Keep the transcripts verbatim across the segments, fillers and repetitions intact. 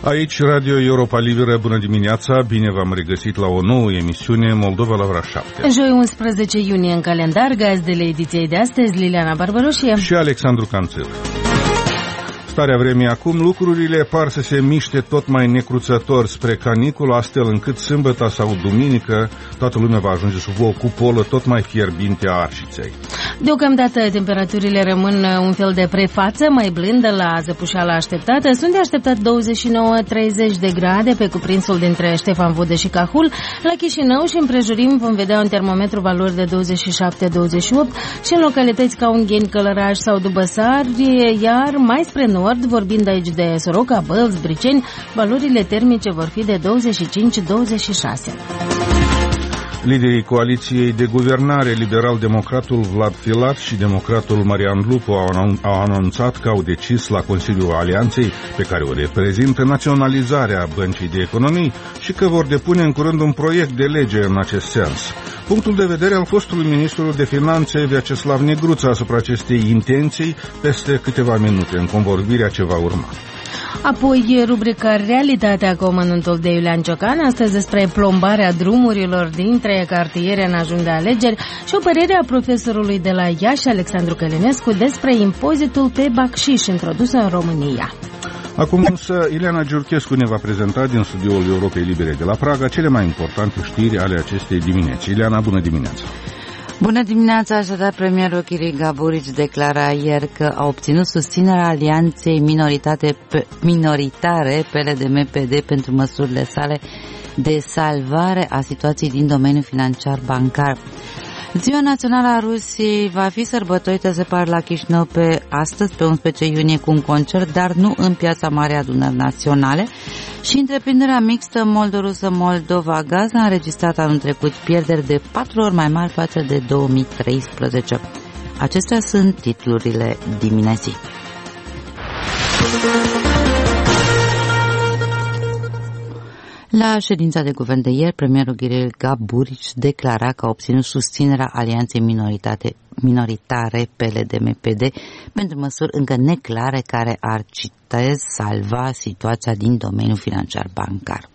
Aici Radio Europa Liberă, bună dimineața, bine v-am regăsit la o nouă emisiune Moldova la ora șapte. Joi unsprezece iunie în calendar, gazdele ediției de astăzi, Liliana Barbăroșie și Alexandru Canțel. Starea vremii acum, lucrurile par să se miște tot mai necruțător spre caniculă, astfel încât sâmbătă sau duminică toată lumea va ajunge sub o cupolă tot mai fierbinte a arșiței. Deocamdată temperaturile rămân un fel de prefață mai blândă la zăpușeala așteptată. Sunt de așteptat douăzeci și nouă treizeci de grade pe cuprinsul dintre Ștefan Vodă și Cahul. La Chișinău și împrejurim vom vedea un termometru valori de douăzeci și șapte douăzeci și opt și în localități ca Ungheni, Călăraș sau Dubăsari, iar mai spre nord, vorbind aici de Soroca, Bălți, Briceni, valorile termice vor fi de douăzeci și cinci douăzeci și șase. Liderii coaliției de guvernare, liberal-democratul Vlad Filat și democratul Marian Lupu au anunțat că au decis la Consiliul Alianței, pe care o reprezintă, naționalizarea Băncii de Economii și că vor depune în curând un proiect de lege în acest sens. Punctul de vedere al fostului ministru de Finanțe, Vyacheslav Negruța, asupra acestei intenții peste câteva minute, în convorbirea ce va urma. Apoi, rubrica Realitatea cu amănuntul de Iulian Ciocan, astăzi despre plombarea drumurilor dintre cartiere în ajun de alegeri și o părere a profesorului de la Iași, Alexandru Călinescu, despre impozitul pe bacșiș introdus în România. Acum însă, Ileana Giurchescu ne va prezenta din studioul Europei Libere de la Praga cele mai importante știri ale acestei dimineți. Ileana, bună dimineața! Bună dimineața, așadar, premierul Kiril Gaburici declara ieri că a obținut susținerea alianței minoritate, minoritare P L D M P D pentru măsurile sale de salvare a situației din domeniul financiar bancar. Ziua Națională a Rusiei va fi sărbătorită, se pare, la Chișinău pe astăzi, pe unsprezece iunie, cu un concert, dar nu în Piața Mare a Adunării Naționale. Și întreprinderea mixtă moldorusă Moldova Gaz a înregistrat anul trecut pierderi de patru ori mai mari față de două mii treisprezece. Acestea sunt titlurile dimineții. La ședința de guvern de ieri, premierul Kiril Gaburici declara că a obținut susținerea alianței minoritate, minoritare P L D M P D pentru măsuri încă neclare care ar, citez, salva situația din domeniul financiar bancar.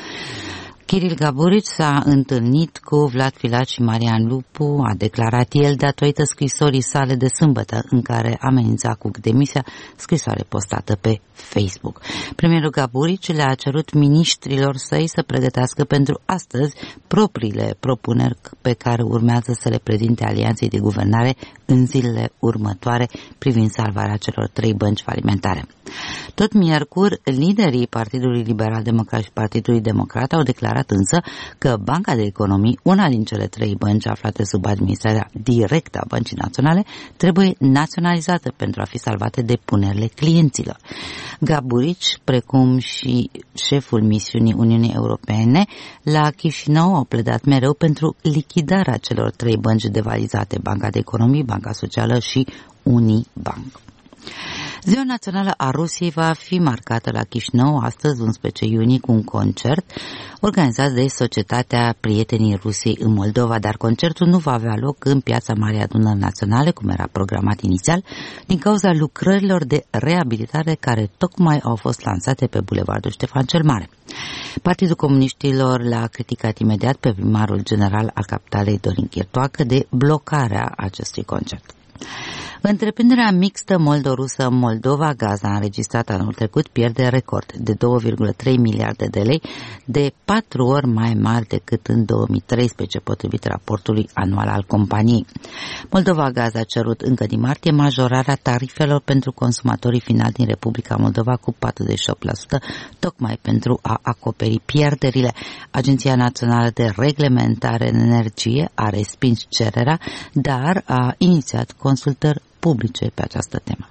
Kiril Gaburici s-a întâlnit cu Vlad Filat și Marian Lupu, a declarat el datorită scrisorii sale de sâmbătă în care amenința cu demisia, scrisoare postată pe Facebook. Premierul Gaburici le-a cerut miniștrilor săi să pregătească pentru astăzi propriile propuneri pe care urmează să le prezinte alianței de guvernare în zilele următoare privind salvarea celor trei bănci falimentare. Tot miercuri, liderii Partidului Liberal Democrat și Partidului Democrat au declarat însă că Banca de Economii, una din cele trei bănci aflate sub administrarea directă a Băncii Naționale, trebuie naționalizată pentru a fi salvate depunerile clienților. Gaburici, precum și șeful misiunii Uniunii Europene, la Chișinău au pledat mereu pentru lichidarea celor trei bănci devalizate, Banca de Economii, Banca Socială și Unibank. Ziua Națională a Rusiei va fi marcată la Chișinău astăzi, unsprezece iunie, cu un concert organizat de Societatea Prietenii Rusiei în Moldova, dar concertul nu va avea loc în Piața Mare a Adunării Naționale, cum era programat inițial, din cauza lucrărilor de reabilitare care tocmai au fost lansate pe Bulevardul Ștefan cel Mare. Partidul Comuniștilor l-a criticat imediat pe primarul general al capitalei, Dorin Chirtoacă, de blocarea acestui concert. Întreprinderea mixtă moldorusă Moldova Gaz a înregistrat anul trecut pierderi record de două virgulă trei miliarde de lei, de patru ori mai mari decât în două mii treisprezece, potrivit raportului anual al companiei. Moldova Gaz a cerut încă din martie majorarea tarifelor pentru consumatorii finali din Republica Moldova cu patruzeci și opt la sută, tocmai pentru a acoperi pierderile. Agenția Națională de Reglementare în Energie a respins cererea, dar a inițiat consultări publice pe această temă.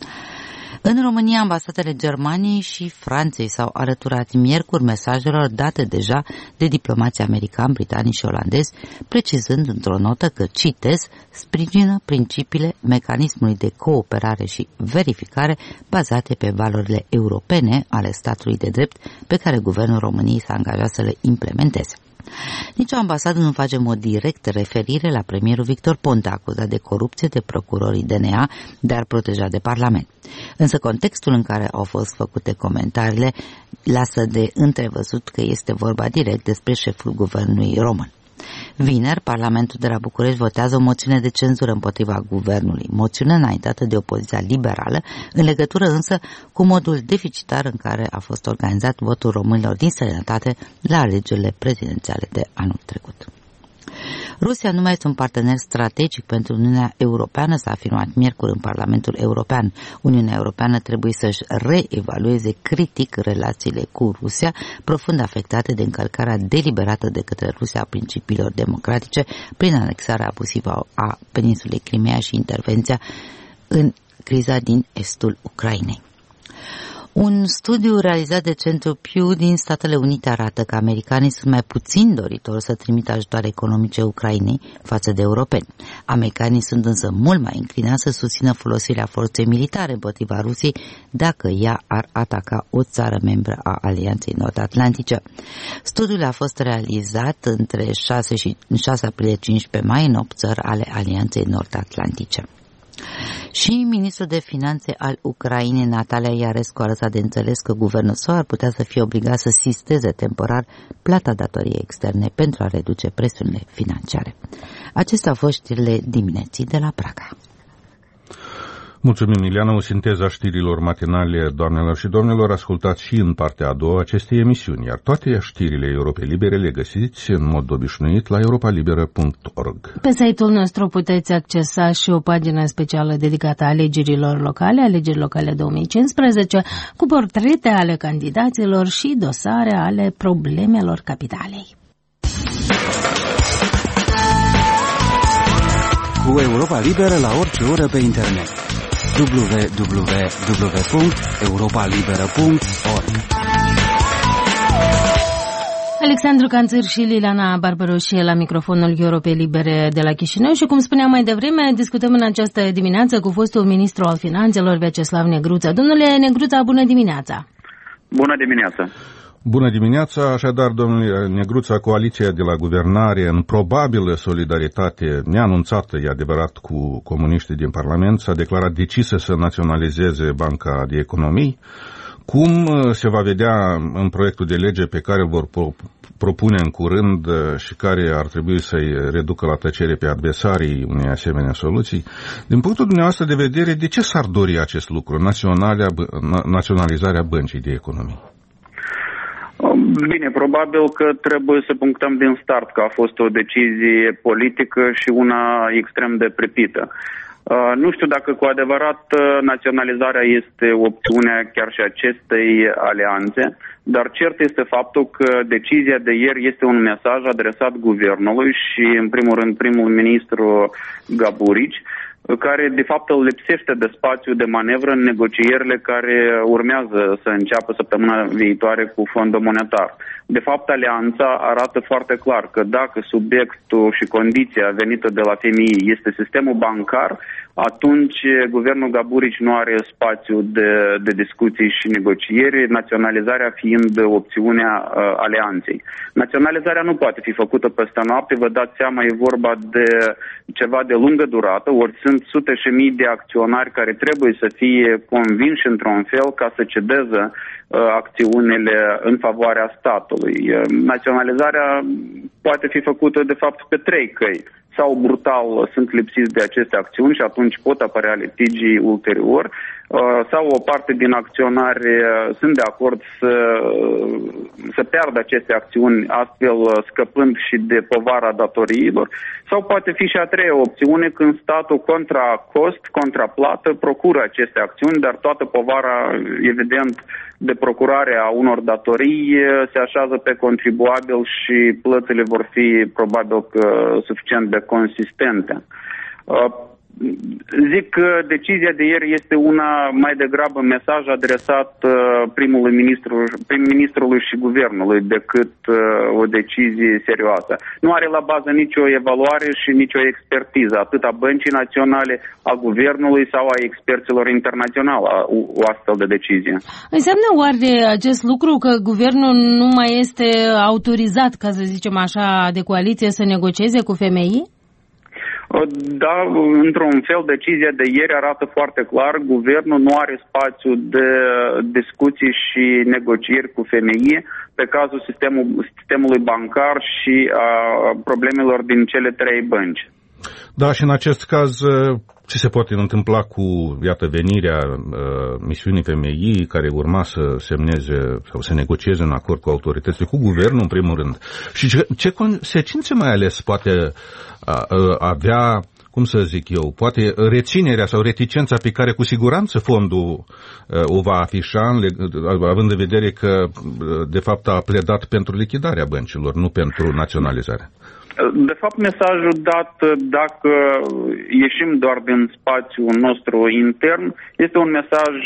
În România, ambasadele Germaniei și Franței s-au alăturat miercuri mesajelor date deja de diplomații americani, britanici și olandezi, precizând într-o notă că, citez, sprijină principiile mecanismului de cooperare și verificare bazate pe valorile europene ale statului de drept pe care guvernul României s-a angajat să le implementeze. Nici o ambasadă nu face în mod direct referire la premierul Victor Ponta, acuzat de corupție de procurorii D N A, dar protejat de Parlament. Însă contextul în care au fost făcute comentariile lasă de întrevăzut că este vorba direct despre șeful guvernului român. Vineri, Parlamentul de la București votează o moțiune de cenzură împotriva guvernului, moțiune înaintată de opoziția liberală, în legătură însă cu modul deficitar în care a fost organizat votul românilor din străinătate la alegerile prezidențiale de anul trecut. Rusia nu mai este un partener strategic pentru Uniunea Europeană, s-a afirmat miercuri în Parlamentul European. Uniunea Europeană trebuie să-și reevalueze critic relațiile cu Rusia, profund afectate de încălcarea deliberată de către Rusia a principiilor democratice prin anexarea abuzivă a peninsulei Crimea și intervenția în criza din estul Ucrainei. Un studiu realizat de Centrul Pew din Statele Unite arată că americanii sunt mai puțin doritori să trimită ajutoare economice Ucrainei față de europeni. Americanii sunt însă mult mai înclinați să susțină folosirea forței militare împotriva Rusiei dacă ea ar ataca o țară membră a Alianței Nord-Atlantice. Studiul a fost realizat între șase și șase aprilie cincisprezece mai în opt țări ale Alianței Nord-Atlantice. Și ministrul de finanțe al Ucrainei, Natalia Iarescu, a lăsat de înțeles că guvernul său ar putea să fie obligat să sisteze temporar plata datoriei externe pentru a reduce presiunile financiare. Acestea au fost știrile dimineții de la Praga. Mulțumim, Ileana. O sinteză a știrilor matinale, doamnelor și domnilor, ascultați și în partea a doua acestei emisiuni, iar toate știrile Europei Libere le găsiți în mod obișnuit la europa liberă punct org. Pe site-ul nostru puteți accesa și o pagină specială dedicată alegerilor locale, alegeri locale două mii cincisprezece, cu portrete ale candidaților și dosare ale problemelor capitalei. Cu Europa Liberă la orice oră pe internet. w w w punct europa liberă punct org. Alexandru Canțir și Liliana Barbaroșie la microfonul Europei Libere de la Chișinău și, cum spuneam mai devreme, discutăm în această dimineață cu fostul ministru al finanțelor, Vyacheslav Negruța. Domnule Negruța, bună dimineața! Bună dimineața! Bună dimineața, așadar, domnule Negruța, coaliția de la guvernare, în probabilă solidaritate neanunțată, e adevărat, cu comuniștii din Parlament, s-a declarat decisă să naționalizeze Banca de Economii. Cum se va vedea în proiectul de lege pe care îl vor propune în curând și care ar trebui să-i reducă la tăcere pe adversarii unei asemenea soluții? Din punctul dumneavoastră de vedere, de ce s-ar dori acest lucru, naționalizarea Băncii de Economii? Bine, probabil că trebuie să punctăm din start că a fost o decizie politică și una extrem de pripită. Uh, nu știu dacă cu adevărat naționalizarea este opțiunea chiar și acestei alianțe, dar cert este faptul că decizia de ieri este un mesaj adresat guvernului și, în primul rând, primul ministru Gaburici, care de fapt îl lipsește de spațiu de manevră în negocierile care urmează să înceapă săptămâna viitoare cu Fondul Monetar. De fapt, alianța arată foarte clar că dacă subiectul și condiția venită de la F M I este sistemul bancar, atunci guvernul Gaburici nu are spațiu de, de discuții și negocieri, naționalizarea fiind opțiunea uh, alianței. Naționalizarea nu poate fi făcută peste noapte, vă dați seama, e vorba de ceva de lungă durată, ori sunt sute și mii de acționari care trebuie să fie convinși într-un fel ca să cedeze uh, acțiunile în favoarea statului. Uh, naționalizarea poate fi făcută, de fapt, pe trei căi. Sau brutal sunt lipsiți de aceste acțiuni și atunci pot apărea litigii ulterior, sau o parte din acționari sunt de acord să, să piardă aceste acțiuni, astfel scăpând și de povara datoriilor, sau poate fi și a treia opțiune, când statul contra cost, contra plată, procură aceste acțiuni, dar toată povara, evident, de procurare a unor datorii se așează pe contribuabil și plățile vor fi probabil că suficient de consistente. Zic că decizia de ieri este una mai degrabă mesaj adresat primului ministru, prim-ministrului și guvernului decât o decizie serioasă. Nu are la bază nicio evaluare și nicio expertiză, atât a Băncii Naționale, a guvernului sau a experților internaționali, o astfel de decizie. Înseamnă oare acest lucru că guvernul nu mai este autorizat, ca să zicem așa, de coaliție să negocieze cu F M I? Da, într-un fel, decizia de ieri arată foarte clar, guvernul nu are spațiu de discuții și negocieri cu F M I pe cazul sistemul, sistemului bancar și a problemelor din cele trei bănci. Da, și în acest caz, ce se poate întâmpla cu, iată, venirea uh, misiunii F M I, care urma să semneze sau să negocieze în acord cu autoritățile, cu guvernul, în primul rând. Și ce, ce consecințe mai ales poate uh, uh, avea, cum să zic eu, poate reținerea sau reticența pe care cu siguranță fondul uh, o va afișa, având în vedere că, uh, de fapt, a pledat pentru lichidarea băncilor, nu pentru naționalizarea. De fapt, mesajul dat, dacă ieșim doar din spațiul nostru intern, este un mesaj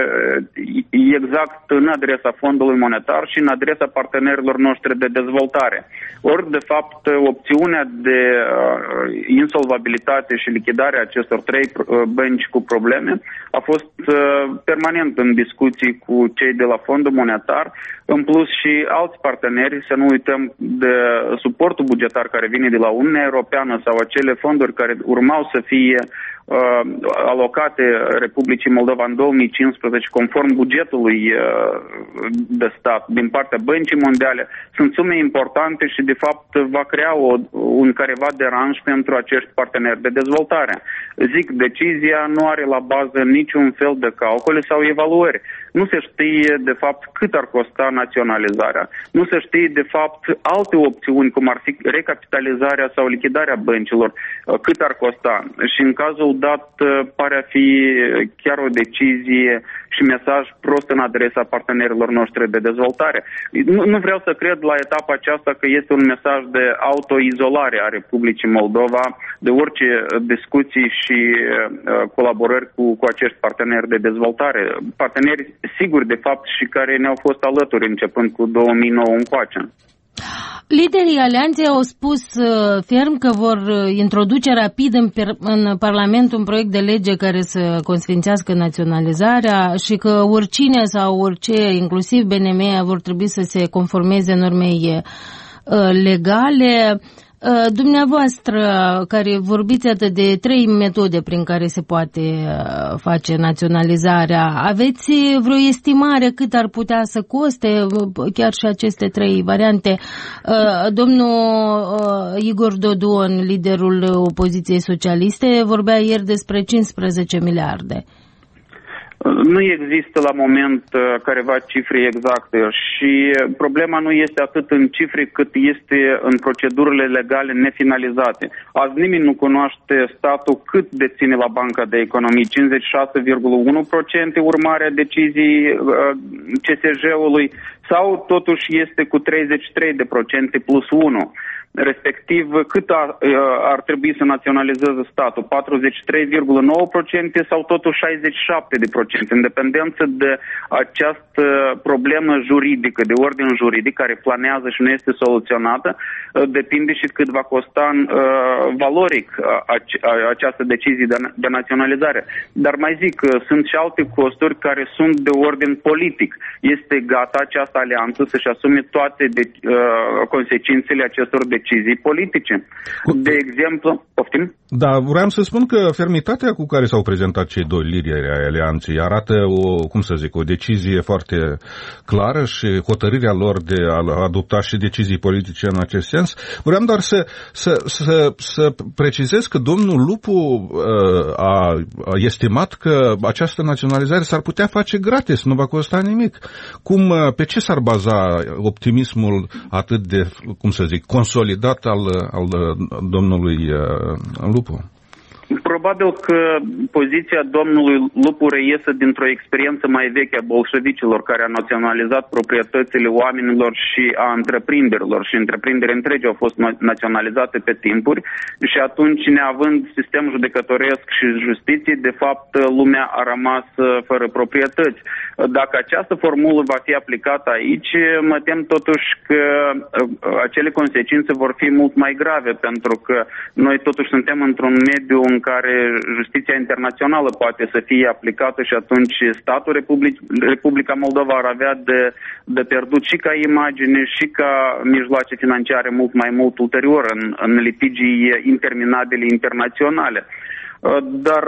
exact în adresa Fondului Monetar și în adresa partenerilor noștri de dezvoltare. Ori, de fapt, opțiunea de insolvabilitate și lichidare a acestor trei bănci cu probleme a fost permanent în discuții cu cei de la Fondul Monetar, în plus și alți parteneri, să nu uităm de suportul bugetar care vine de la Uniunea Europeană sau acele fonduri care urmau să fie uh, alocate Republicii Moldova în două mii cincisprezece conform bugetului uh, de stat din partea Băncii Mondiale. Sunt sume importante și de fapt va crea o, un careva deranj pentru acești parteneri de dezvoltare. Zic, decizia nu are la bază niciun fel de calcule sau evaluări. Nu se știe de fapt cât ar costa naționalizarea, nu se știe de fapt alte opțiuni, cum ar fi recapitalizarea sau lichidarea băncilor, cât ar costa. Și în cazul dat pare a fi chiar o decizie și mesaj prost în adresa partenerilor noștri de dezvoltare. Nu, nu vreau să cred la etapa aceasta că este un mesaj de autoizolare a Republicii Moldova de orice discuții și uh, colaborări cu, cu acești parteneri de dezvoltare. Parteneri siguri, de fapt, și care ne-au fost alături începând cu două mii nouă încoace. Liderii alianței au spus ferm că vor introduce rapid în, în Parlament un proiect de lege care să consfințească naționalizarea și că oricine sau orice, inclusiv B N M, vor trebui să se conformeze normei legale. Dumneavoastră, care vorbiți atât de trei metode prin care se poate face naționalizarea, aveți vreo estimare cât ar putea să coste chiar și aceste trei variante? Domnul Igor Dodon, liderul opoziției socialiste, vorbea ieri despre cincisprezece miliarde. Nu există la moment careva cifre exacte și problema nu este atât în cifre cât este în procedurile legale nefinalizate. Azi nimeni nu cunoaște statul cât deține la Banca de Economie, cincizeci și șase virgulă unu la sută urmarea deciziei C S J-ului sau totuși este cu treizeci și trei de procente plus unu. Respectiv, cât ar, ar trebui să naționalizeze statul? patruzeci și trei virgulă nouă la sută sau totuși șaizeci și șapte la sută? În dependență de această problemă juridică, de ordin juridic, care planează și nu este soluționată, depinde și cât va costa uh, valoric această decizie de, de naționalizare. Dar mai zic, sunt și alte costuri care sunt de ordin politic. Este gata această alianță să-și asume toate de, uh, consecințele acestor decizii decizii politice. De exemplu, poftim? Da, vreau să spun că fermitatea cu care s-au prezentat cei doi lideri ai alianței arată o, cum să zic, o decizie foarte clară și hotărârea lor de a adopta și decizii politice în acest sens. Vreau doar să, să, să, să precizez că domnul Lupu a, a estimat că această naționalizare s-ar putea face gratis, nu va costa nimic. Cum, pe ce s-ar baza optimismul atât de, cum să zic, consolidat dat al, al domnului Lupu? Probabil că poziția domnului Lupu reiese dintr-o experiență mai veche a bolșevicilor, care a naționalizat proprietățile oamenilor și a întreprinderilor, și întreprinderi întregi au fost naționalizate pe timpuri și atunci, neavând sistem judecătoresc și justiție, de fapt lumea a rămas fără proprietăți. Dacă această formulă va fi aplicată aici, mă tem totuși că acele consecințe vor fi mult mai grave, pentru că noi totuși suntem într-un mediu în care justiția internațională poate să fie aplicată și atunci statul Republic, Republica Moldova ar avea de, de pierdut și ca imagine și ca mijloace financiare mult mai mult ulterior în, în litigii interminabile internaționale. Dar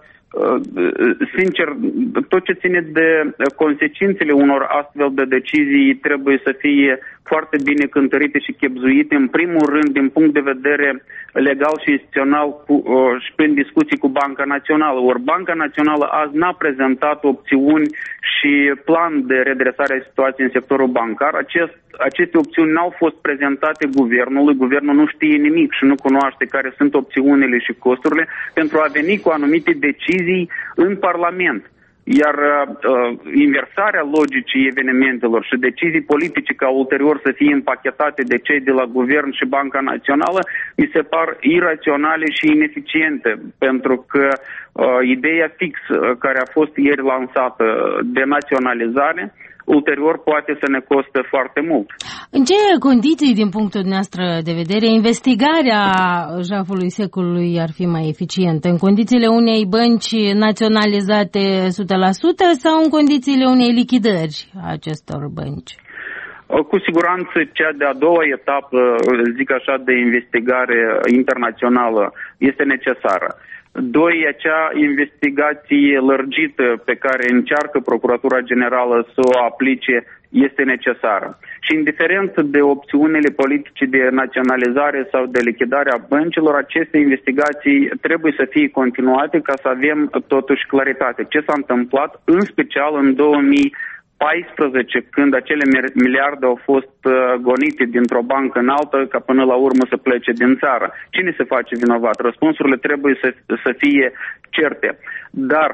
sincer, tot ce ține de consecințele unor astfel de decizii trebuie să fie foarte bine cântărite și chepzuite, în primul rând din punct de vedere legal și instituțional cu, și prin discuții cu Banca Națională. Ori Banca Națională azi n-a prezentat opțiuni și plan de redresare a situației în sectorul bancar. Acest, aceste opțiuni n-au fost prezentate guvernului, guvernul nu știe nimic și nu cunoaște care sunt opțiunile și costurile pentru a veni cu anumite decizii în Parlament. Iar uh, inversarea logicii evenimentelor și decizii politice ca ulterior să fie împachetate de cei de la guvern și Banca Națională mi se par iraționale și ineficiente, pentru că uh, ideea fix uh, care a fost ieri lansată de naționalizare ulterior poate să ne costă foarte mult. În ce condiții, din punctul nostru de vedere, investigarea jafului secolului ar fi mai eficientă? În condițiile unei bănci naționalizate o sută la sută sau în condițiile unei lichidări a acestor bănci? Cu siguranță cea de-a doua etapă, zic așa, de investigare internațională este necesară. Doi, acea investigație lărgită pe care încearcă Procuratura Generală să o aplice este necesară. Și indiferent de opțiunile politice de naționalizare sau de lichidare a băncilor, aceste investigații trebuie să fie continuate ca să avem totuși claritate. Ce s-a întâmplat, în special în două mii paisprezece, când acele miliarde au fost gonite dintr-o bancă în altă, ca până la urmă să plece din țară. Cine se face vinovat? Răspunsurile trebuie să, să fie certe. Dar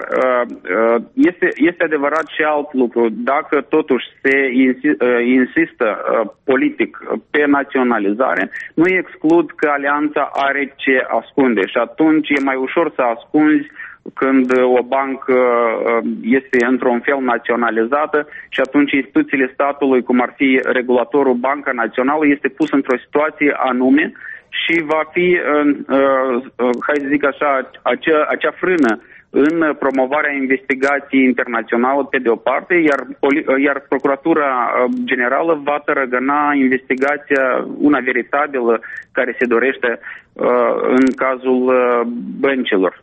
este, este adevărat și alt lucru. Dacă totuși se insistă politic pe naționalizare, nu exclud că alianța are ce ascunde și atunci e mai ușor să ascunzi când o bancă este într-un fel naționalizată și atunci instituțiile statului, cum ar fi regulatorul Banca Națională, este pus într-o situație anume și va fi, hai să zic așa, acea, acea frână în promovarea investigației internaționale pe de o parte, iar, iar Procuratura Generală va tărăgăna investigația, una veritabilă, care se dorește în cazul băncilor.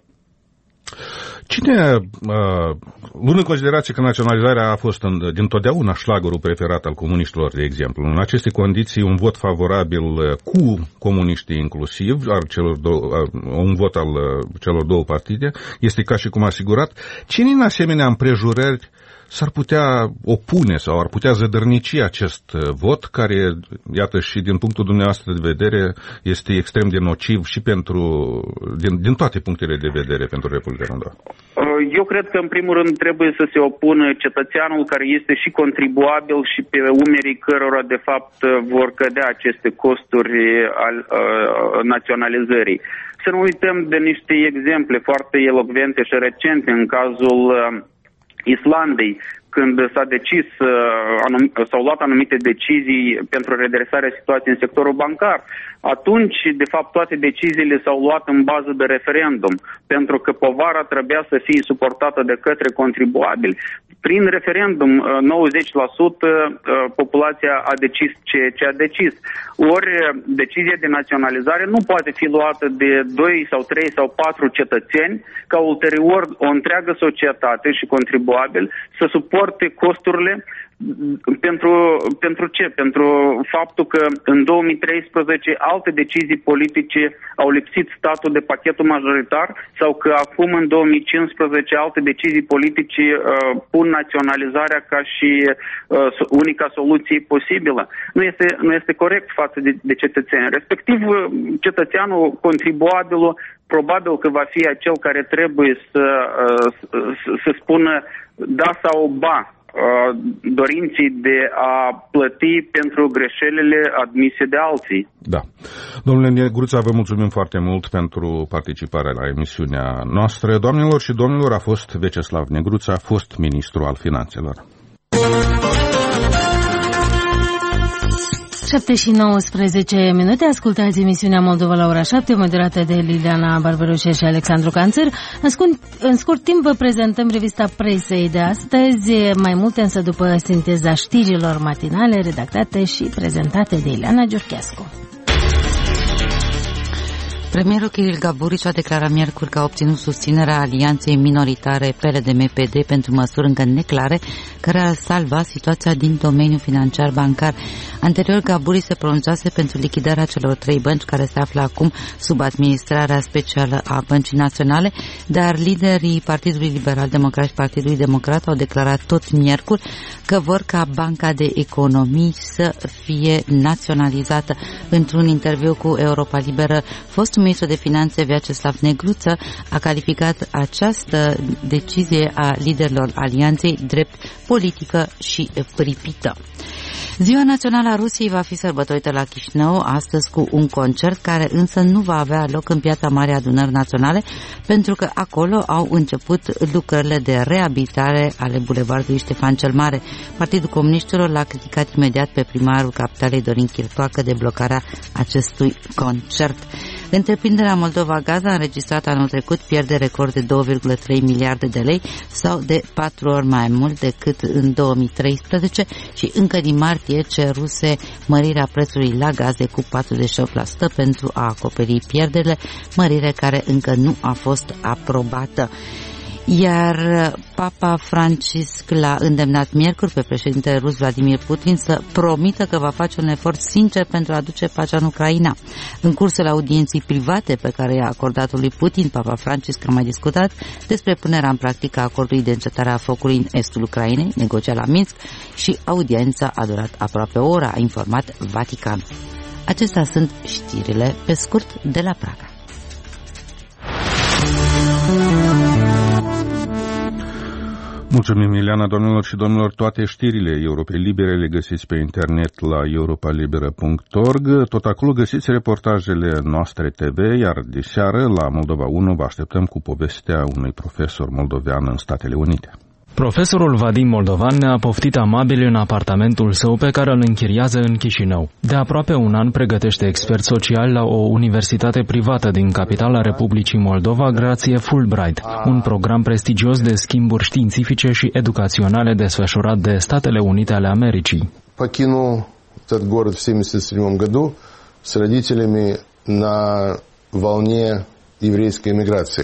Cine, uh, luând în considerație că naționalizarea a fost în, dintotdeauna șlagărul preferat al comuniștilor, de exemplu, în aceste condiții un vot favorabil cu comuniștii inclusiv, al celor două, un vot al celor două partide, este ca și cum asigurat, cine în asemenea împrejurări s-ar putea opune sau ar putea zădărnici acest vot, care, iată, și din punctul dumneavoastră de vedere, este extrem de nociv și pentru, din, din toate punctele de vedere pentru Republica Moldova? Eu cred că, în primul rând, trebuie să se opună cetățeanul care este și contribuabil și pe umerii cărora, de fapt, vor cădea aceste costuri al uh, naționalizării. Să nu uităm de niște exemple foarte elocvente și recente în cazul uh, Islandei, când s-a decis, s-au luat anumite decizii pentru redresarea situației în sectorul bancar. Atunci, de fapt, toate deciziile s-au luat în bază de referendum, pentru că povara trebuia să fie suportată de către contribuabili. Prin referendum, nouăzeci la sută populația a decis ceea ce a decis. Ori decizia de naționalizare nu poate fi luată de doi sau trei sau patru cetățeni, ca ulterior o întreagă societate și contribuabili să suporte costurile Pentru, pentru ce? Pentru faptul că în două mii treisprezece alte decizii politice au lipsit statul de pachetul majoritar sau că acum în două mii cincisprezece alte decizii politice uh, pun naționalizarea ca și uh, unica soluție posibilă. Nu este, nu este corect față de, de cetățeni. Respectiv, cetățeanul, contribuabilul, probabil că va fi acel care trebuie să, uh, să, să spună da sau ba dorinții de a plăti pentru greșelile admise de alții. Da. Domnule Negruța, vă mulțumim foarte mult pentru participarea la emisiunea noastră. Doamnelor și domnilor, a fost Veceslav Negruța, fost ministru al finanțelor. șapte și nouăsprezece minute, ascultați emisiunea Moldova la ora șapte, moderată de Liliana Barberușe și Alexandru Canțăr. În scurt, în scurt timp vă prezentăm revista presei de astăzi, mai multe însă după sinteza știrilor matinale redactate și prezentate de Ileana Giurchescu. Premierul Kiril Gaburici a declarat miercuri că a obținut susținerea alianței minoritare P L D M P D pentru măsuri încă neclare care ar salva situația din domeniul financiar bancar. Anterior, Gaburici se pronunțase pentru lichidarea celor trei bănci care se află acum sub administrarea specială a Băncii Naționale, dar liderii Partidului Liberal Democrat și Partidului Democrat au declarat tot miercuri că vor ca Banca de Economii să fie naționalizată. Într-un interviu cu Europa Liberă, fostul ministru de Finanțe Vyacheslav Negruța a calificat această decizie a liderilor alianței drept politică și pripită. Ziua Națională a Rusiei va fi sărbătorită la Chișinău astăzi cu un concert care însă nu va avea loc în Piața Marii Adunări Naționale pentru că acolo au început lucrările de reabilitare ale bulevardului Ștefan cel Mare. Partidul Comuniștilor l-a criticat imediat pe primarul capitalei Dorin Chirtoacă de blocarea acestui concert. Întreprinderea Moldova Gaz a înregistrat anul trecut pierderi record de două virgulă trei miliarde de lei sau de patru ori mai mult decât în două mii treisprezece și încă din martie ceruse mărirea prețului la gaze cu patruzeci și opt la sută pentru a acoperi pierderile, mărire care încă nu a fost aprobată. Iar Papa Francisc l-a îndemnat miercuri pe președintele rus Vladimir Putin să promită că va face un efort sincer pentru a aduce pacea în Ucraina. În cursul audienței private pe care i-a acordat-o lui Putin, Papa Francisc a mai discutat despre punerea în practică a acordului de încetare a focului în estul Ucrainei, negociat la Minsk, și audiența a durat aproape o oră, a informat Vatican. Acestea sunt știrile pe scurt de la Praga. Mulțumim, Ileana. Domnilor și domnilor, toate știrile Europei Libere le găsiți pe internet la europa liberă punct org. Tot acolo găsiți reportajele noastre T V, iar de seară la Moldova unu vă așteptăm cu povestea unui profesor moldovean în Statele Unite. Profesorul Vadim Moldovan ne-a poftit amabil în apartamentul său pe care îl închiriază în Chișinău. De aproape un an pregătește expert social la o universitate privată din capitala Republicii Moldova, grație Fulbright, un program prestigios de schimburi științifice și educaționale desfășurat de Statele Unite ale Americii. Покинул этот город в семьдесят седьмом году с родителями на волне еврейской эмиграции.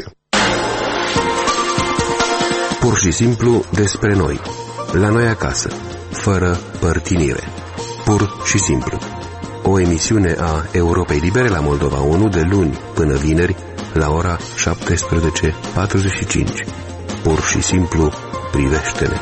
Pur și simplu despre noi, la noi acasă, fără părtinire. Pur și simplu. O emisiune a Europei Libere la Moldova unu de luni până vineri la ora șaptesprezece patruzeci și cinci. Pur și simplu privește-ne.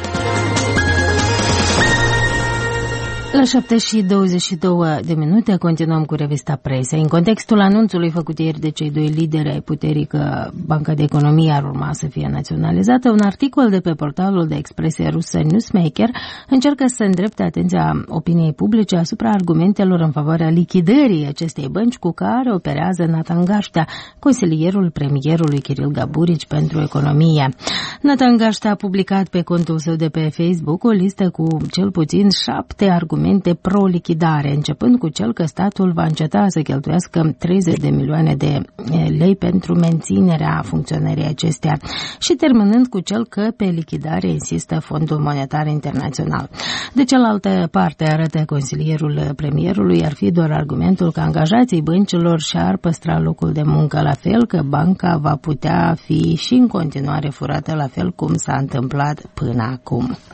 La șapte și douăzeci și două de minute continuăm cu revista presei. În contextul anunțului făcut ieri de cei doi lideri ai puterii că Banca de Economie ar urma să fie naționalizată, un articol de pe portalul de expresie rusă Newsmaker încearcă să îndrepte atenția opiniei publice asupra argumentelor în favoarea lichidării acestei bănci cu care operează Nathan Gaștea, consilierul premierului Kiril Gaburici pentru economie. Nathan Gaștea a publicat pe contul său de pe Facebook o listă cu cel puțin șapte argumente pro-lichidare, începând cu cel că statul va înceta să cheltuiască treizeci de milioane de lei pentru menținerea funcționării acestea și terminând cu cel că pe lichidare insistă Fondul Monetar Internațional. De cealaltă parte, arată consilierul premierului, ar fi doar argumentul că angajații băncilor și-ar păstra locul de muncă, la fel că banca va putea fi și în continuare furată, la fel cum s-a întâmplat până acum.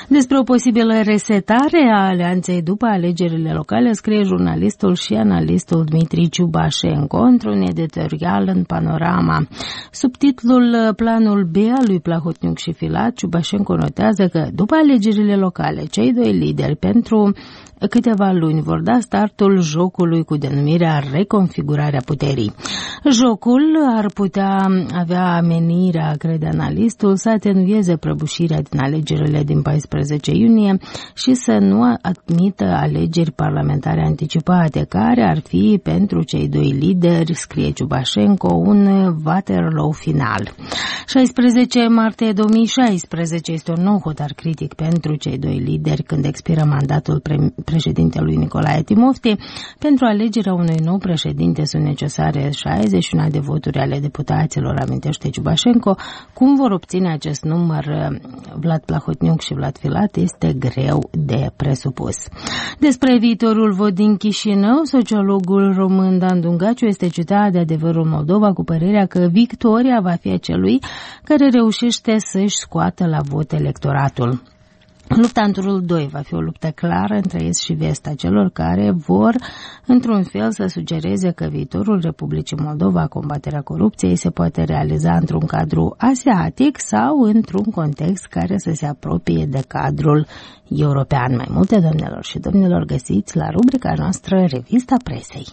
Despre o posibilă resetare a alianței după alegerile locale scrie jurnalistul și analistul Dmitri Ciubașenko într-un editorial în Panorama. Subtitlul Planul B al lui Plahotniuc și Filat, Ciubașenko notează că după alegerile locale, cei doi lideri pentru câteva luni vor da startul jocului cu denumirea reconfigurarea puterii. Jocul ar putea avea amenirea, crede analistul, să atenueze prăbușirea din alegerile din paisprezece iunie și să nu admită alegeri parlamentare anticipate, care ar fi pentru cei doi lideri, scrie Ciubașenko, un Waterloo final. șaisprezece martie două mii șaisprezece este un nou hotar critic pentru cei doi lideri când expiră mandatul pre- președintelui Nicolae Timofte. Pentru alegerea unui nou președinte sunt necesare șaizeci și unu de voturi ale deputaților, amintește Ciubașenko. Cum vor obține acest număr Vlad Plahotniuc și Vlad Filat este greu de presupus. Despre viitorul vot din Chișinău, sociologul român Dan Dungaciu este citat de Adevărul Moldova cu părerea că victoria va fi a celui care reușește să-și scoată la vot electoratul. Lupta în turul doi va fi o luptă clară între est și vest, a celor care vor, într-un fel, să sugereze că viitorul Republicii Moldova, combaterea corupției, se poate realiza într-un cadru asiatic sau într-un context care să se apropie de cadrul european. Mai multe, doamnelor și domnilor, găsiți la rubrica noastră Revista Presei.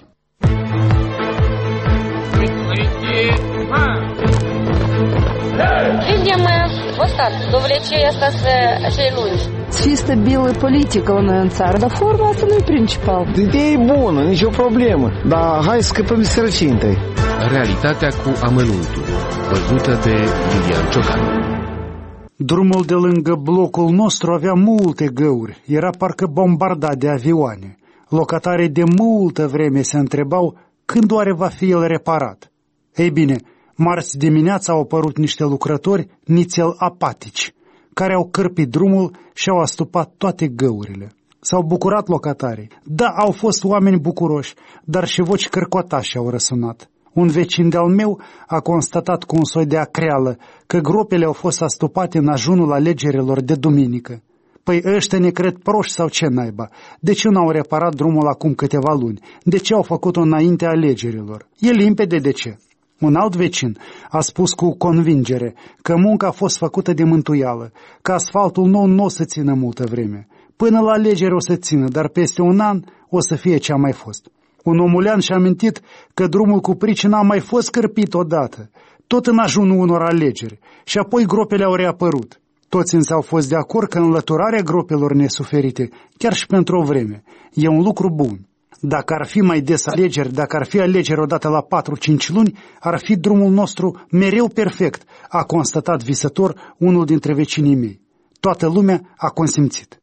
Видим вот так, довлечение остаться acei luni. Чисто белая политика у нас în țară, dar forma asta nu e principal. Ideea e bună, nicio problemă, dar hai să scăpăm de sărăcie întâi. Realitatea cu amănuntul, văzută de Iulian Ciocan. Drumul de lângă blocul nostru avea multe găuri, era parcă bombardat de avioane. Locatarii de multă vreme se întrebau când oare va fi el reparat. Ei bine, marți dimineața au apărut niște lucrători nițel apatici, care au cărpit drumul și au astupat toate găurile. S-au bucurat locatarii. Da, au fost oameni bucuroși, dar și voci cărcotașe au răsunat. Un vecin de-al meu a constatat cu un soi de acreală că gropile au fost astupate în ajunul alegerilor de duminică. Păi ăștia ne cred proști sau ce naiba? De ce n-au reparat drumul acum câteva luni? De ce au făcut-o înainte alegerilor? E limpede de ce. Un alt vecin a spus cu convingere că munca a fost făcută de mântuială, că asfaltul nou nu o să țină multă vreme. Până la alegeri o să țină, dar peste un an o să fie ce a mai fost. Un omulean și-a amintit că drumul cu pricina a mai fost cărpit odată, tot în ajunul unor alegeri, și apoi gropele au reapărut. Toți însă au fost de acord că înlăturarea gropelor nesuferite, chiar și pentru o vreme, e un lucru bun. Dacă ar fi mai des alegeri, dacă ar fi alegeri odată la patru-cinci luni, ar fi drumul nostru mereu perfect, a constatat visător unul dintre vecinii mei. Toată lumea a consimțit.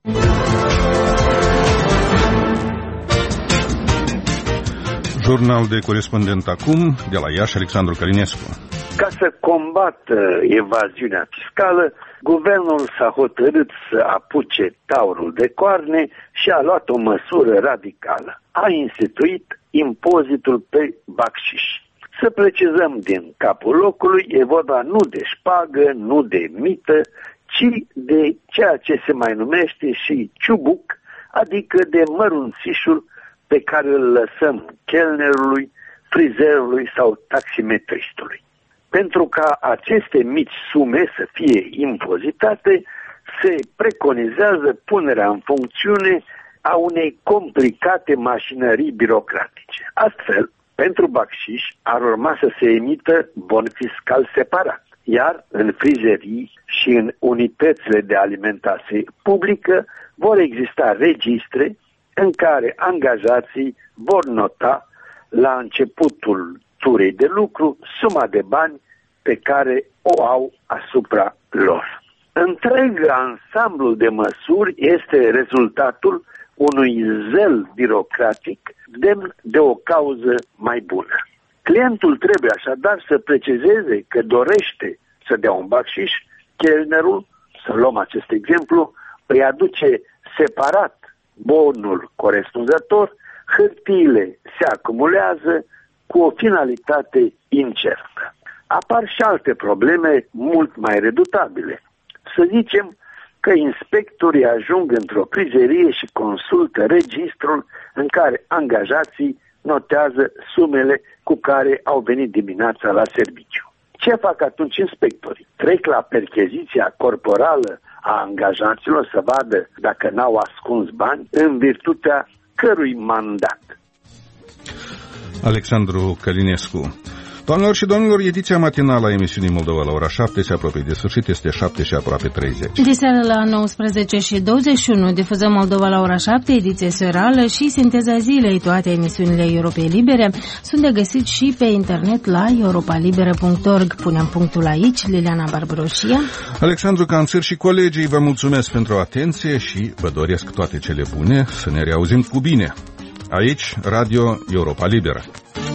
Jurnal de corespondent acum, de la Iași, Alexandru Călinescu. Ca să combată evaziunea fiscală, guvernul s-a hotărât să apuce taurul de coarne și a luat o măsură radicală. A instituit impozitul pe bacșiș. Să precizăm din capul locului, e vorba nu de șpagă, nu de mită, ci de ceea ce se mai numește și ciubuc, adică de mărunțișul pe care îl lăsăm chelnerului, frizerului sau taximetristului. Pentru ca aceste mici sume să fie impozitate, se preconizează punerea în funcțiune a unei complicate mașinării birocratice. Astfel, pentru bacșiș ar urma să se emită bon fiscal separat, iar în frizerii și în unitățile de alimentație publică vor exista registre în care angajații vor nota la începutul turei de lucru suma de bani pe care o au asupra lor. Întreg ansamblul de măsuri este rezultatul unui zel birocratic demn de o cauză mai bună. Clientul trebuie așadar să precizeze că dorește să dea un bacșiș, chelnerul, să luăm acest exemplu, îi aduce separat bonul corespunzător, hârtiile se acumulează cu o finalitate incertă. Apar și alte probleme mult mai redutabile. Să zicem că inspectorii ajung într-o frizerie și consultă registrul în care angajații notează sumele cu care au venit dimineața la serviciu. Ce fac atunci inspectorii? Trec la percheziția corporală a angajaților să vadă dacă n-au ascuns bani, în virtutea cărui mandat. Alexandru Călinescu. Doamnelor și domnilor, ediția matinală a emisiunii Moldova la ora șapte se apropie de sfârșit, este șapte și aproape treizeci. Diseară la nouăsprezece și douăzeci și unu difuzăm Moldova la ora șapte, ediție serală și sinteza zilei. Toate emisiunile Europei Libere sunt de găsit și pe internet la europa liberă punct org. Punem punctul aici. Liliana Barbaroșia, Alexandru Canțăr și colegii vă mulțumesc pentru atenție și vă doresc toate cele bune. Să ne reauzim cu bine. Aici, Radio Europa Liberă.